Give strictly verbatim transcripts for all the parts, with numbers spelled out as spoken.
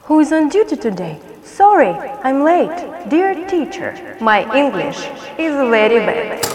Who is on duty today? Sorry, I'm late. Dear teacher, my English is very bad.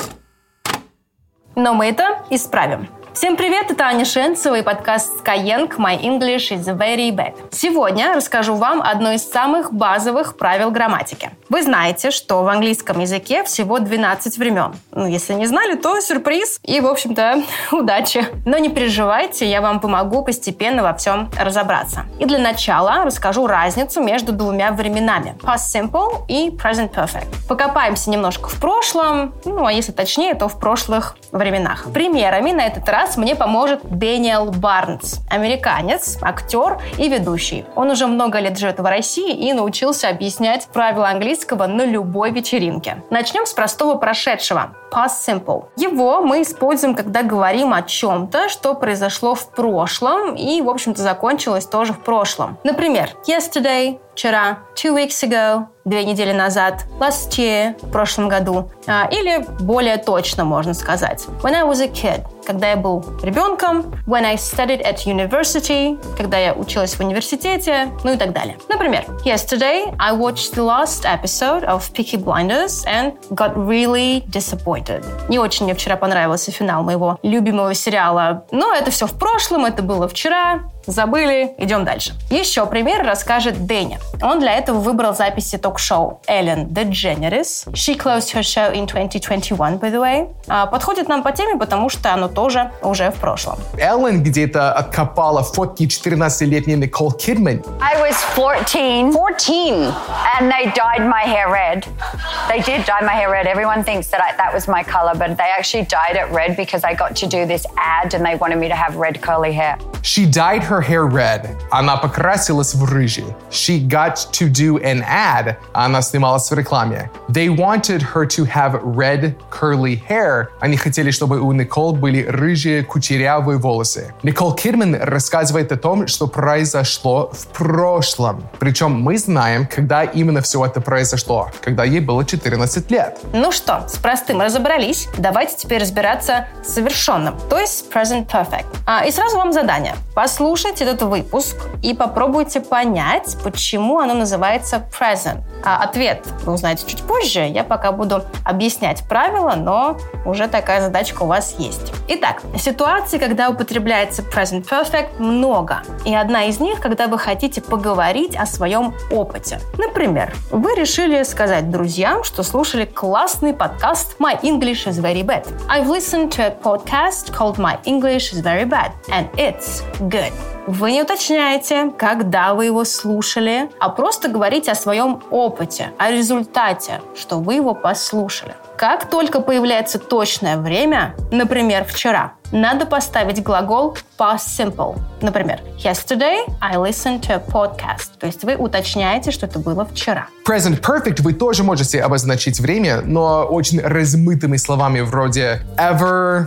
Но мы это исправим. Всем привет, это Аня Шенцева и подкаст Skyeng My English is very bad. Сегодня расскажу вам одно из самых базовых правил грамматики. Вы знаете, что в английском языке всего двенадцать времен. Ну, если не знали, то сюрприз и, в общем-то, удачи. Но не переживайте, я вам помогу постепенно во всем разобраться. И для начала расскажу разницу между двумя временами. Past simple и present perfect. Покопаемся немножко в прошлом, ну, а если точнее, то в прошлых временах. Примерами на этот раз мне поможет Дэниел Барнс, американец, актер и ведущий. Он уже много лет живет в России и научился объяснять правила английского на любой вечеринке. Начнем с простого прошедшего. Past simple. Его мы используем, когда говорим о чем-то, что произошло в прошлом и, в общем-то, закончилось тоже в прошлом. Например, yesterday – вчера, two weeks ago – две недели назад, last year – в прошлом году. А, или более точно можно сказать. When I was a kid – когда я был ребенком. When I studied at university – когда я училась в университете, ну и так далее. Например, yesterday I watched the last episode of Peaky Blinders and got really disappointed. Не очень мне вчера понравился финал моего любимого сериала. Но это все в прошлом, это было вчера. Забыли, идем дальше. Еще пример расскажет Дэнни. Он для этого выбрал записи ток-шоу Эллен DeGeneres. She closed her show in twenty twenty-one, by the way. А, подходит нам по теме, потому что оно тоже уже в прошлом. Эллен где-то откопала фотки четырнадцатилетней Николь Кидман. I was fourteen. fourteen. And they dyed my hair red. They did dye my hair red. Everyone thinks that I, that was my color, but they actually dyed it red because I got to do this ad and they wanted me to have red curly hair. She dyed her hair red. Она покрасилась в рыжий. She got to do an ad. Она снималась в рекламе. They wanted her to have red curly hair. Они хотели, чтобы у Николь были рыжие кучерявые волосы. Николь Кидман рассказывает о том, что произошло в прошлом. Причем мы знаем, когда именно все это произошло. Когда ей было четырнадцать лет. Ну что, с простым разобрались. Давайте теперь разбираться с совершенным, то есть present perfect. А, и сразу вам задание. Послушайте этот выпуск и попробуйте понять, почему оно называется present. А ответ вы узнаете чуть позже. Я пока буду объяснять правила, но уже такая задачка у вас есть. Итак, ситуаций, когда употребляется present perfect, много. И одна из них, когда вы хотите поговорить о своем опыте. Например, вы решили сказать друзьям, что слушали классный подкаст My English is very bad. I've listened to a podcast called My English is very bad, and it's good. Вы не уточняете, когда вы его слушали, а просто говорите о своем опыте, о результате, что вы его послушали. Как только появляется точное время, например, вчера, надо поставить глагол past simple. Например, yesterday I listened to a podcast. То есть вы уточняете, что это было вчера. Present perfect вы тоже можете обозначить время, но очень размытыми словами вроде ever,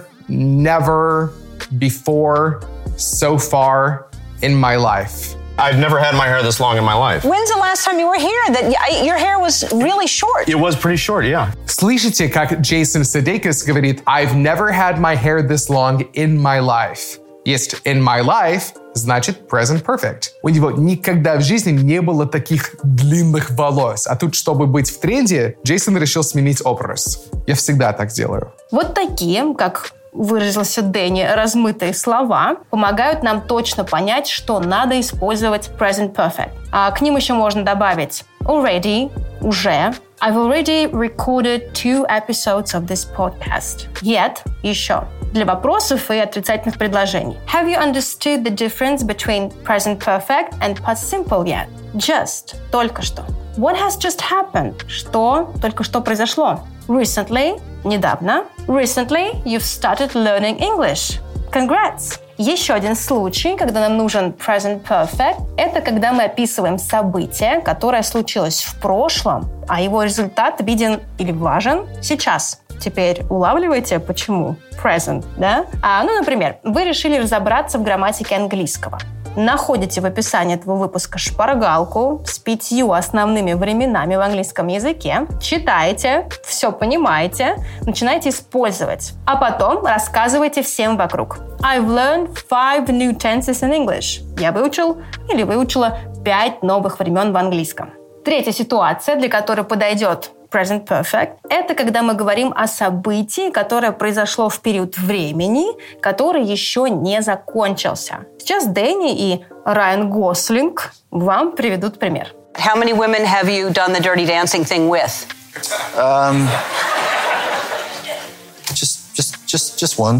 never, before, so far in my life. I've never had my hair this long in my life. When's the last time you were here that your hair was really short? It was pretty short, yeah. Слышите, как Джейсон Судейкис говорит I've never had my hair this long in my life. Есть in my life, значит present perfect. У него никогда в жизни не было таких длинных волос. А тут, чтобы быть в тренде, Джейсон решил сменить образ. Я всегда так делаю. Вот такие, как выразился Дэнни, размытые слова помогают нам точно понять, что надо использовать present perfect. А к ним еще можно добавить already, уже. I've already recorded two episodes of this podcast. Yet, еще. Для вопросов и отрицательных предложений. Have you understood the difference between present perfect and past simple yet? Just. Только что. What has just happened? Что только что произошло? Recently. Недавно. Recently, you've started learning English. Congrats! Еще один случай, когда нам нужен present perfect, это когда мы описываем событие, которое случилось в прошлом, а его результат виден или важен сейчас. Теперь улавливаете, почему present, да? А, ну, например, вы решили разобраться в грамматике английского. Находите в описании этого выпуска шпаргалку с пятью основными временами в английском языке, читаете, все понимаете, начинаете использовать, а потом рассказывайте всем вокруг. I've learned five new tenses in English. Я выучил или выучила пять новых времен в английском. Третья ситуация, для которой подойдет present perfect, это когда мы говорим о событии, которое произошло в период времени, который еще не закончился. Сейчас Дэнни и Райан Гослинг вам приведут пример. How many women have you done the dirty dancing thing with? Um, just, just, just, just one.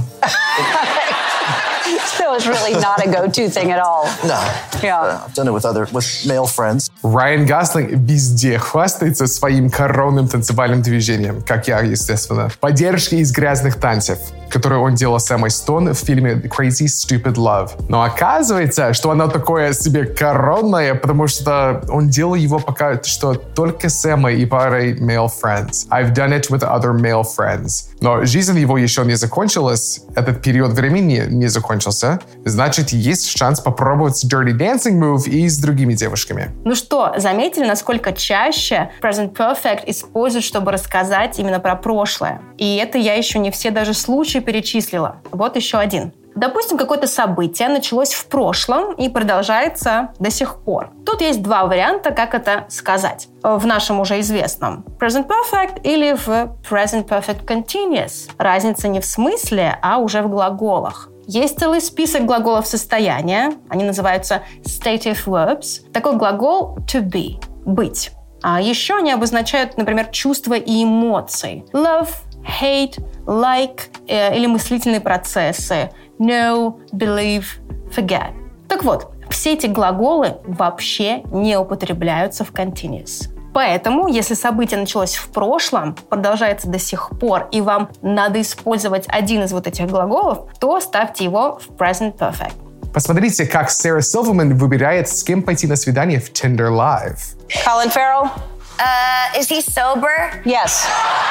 So it's really not a go-to thing at all. No. Yeah. I've done it with other, with male friends. Райан Гослинг везде хвастается своим коронным танцевальным движением, как я, естественно. Поддержки из грязных танцев, которую он делал с Эммой Стоун в фильме Crazy Stupid Love. Но оказывается, что оно такое себе коронное, потому что он делал его пока что только с Эммой и парой male friends. I've done it with other male friends. Но жизнь его еще не закончилась, этот период времени не закончился. Значит, есть шанс попробовать dirty dancing move и с другими девушками. Ну что, заметили, насколько чаще present perfect используют, чтобы рассказать именно про прошлое? И это я еще не все даже случаи перечислила. Вот еще один. Допустим, какое-то событие началось в прошлом и продолжается до сих пор. Тут есть два варианта, как это сказать. В нашем уже известном present perfect или в present perfect continuous. Разница не в смысле, а уже в глаголах. Есть целый список глаголов состояния. Они называются stative verbs. Такой глагол to be – быть. А еще они обозначают, например, чувства и эмоции. Love, hate, like э, или мыслительные процессы. Know, believe, forget. Так вот, все эти глаголы вообще не употребляются в continuous. Поэтому, если событие началось в прошлом, продолжается до сих пор, и вам надо использовать один из вот этих глаголов, то ставьте его в present perfect. Посмотрите, как Сара Силверман выбирает, с кем пойти на свидание в Tinder Live. Colin Farrell? Uh, is he sober? Yes.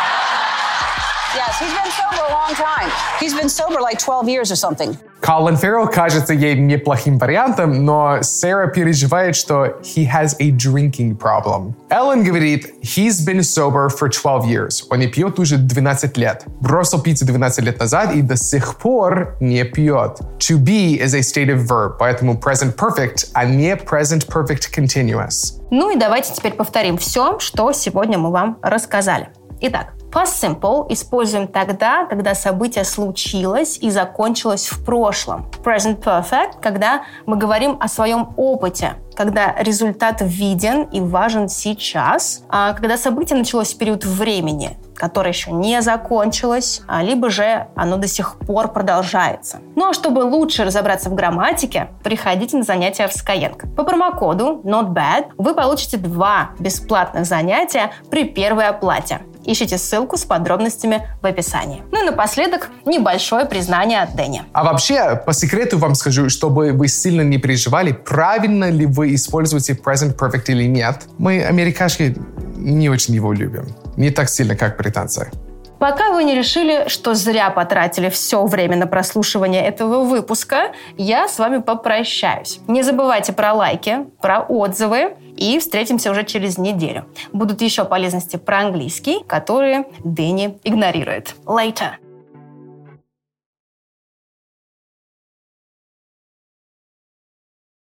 Yes, he's been sober a long time. He's been sober like twelve years or something. Колин Фаррелл кажется ей неплохим вариантом, но Сара переживает, что he has a drinking problem. Эллен говорит, he's been sober for twelve years. Он не пьет уже двенадцать лет. Бросил пить двенадцать лет назад и до сих пор не пьет. To be is a stative verb, поэтому present perfect, а не present perfect continuous. Ну и давайте теперь повторим все, что сегодня мы вам рассказали. Итак, past simple используем тогда, когда событие случилось и закончилось в прошлом. Present perfect, когда мы говорим о своем опыте, когда результат виден и важен сейчас, а когда событие началось в период времени, которое еще не закончилось, либо же оно до сих пор продолжается. Ну а чтобы лучше разобраться в грамматике, приходите на занятия в Skyeng. По промокоду not bad вы получите два бесплатных занятия при первой оплате. Ищите ссылку с подробностями в описании. Ну и напоследок небольшое признание от Дэнни. А вообще, по секрету вам скажу, чтобы вы сильно не переживали, правильно ли вы используете present perfect или нет. Мы, америкашки, не очень его любим. Не так сильно, как британцы. Пока вы не решили, что зря потратили все время на прослушивание этого выпуска, я с вами попрощаюсь. Не забывайте про лайки, про отзывы, и встретимся уже через неделю. Будут еще полезности про английский, которые Дэнни игнорирует. Later!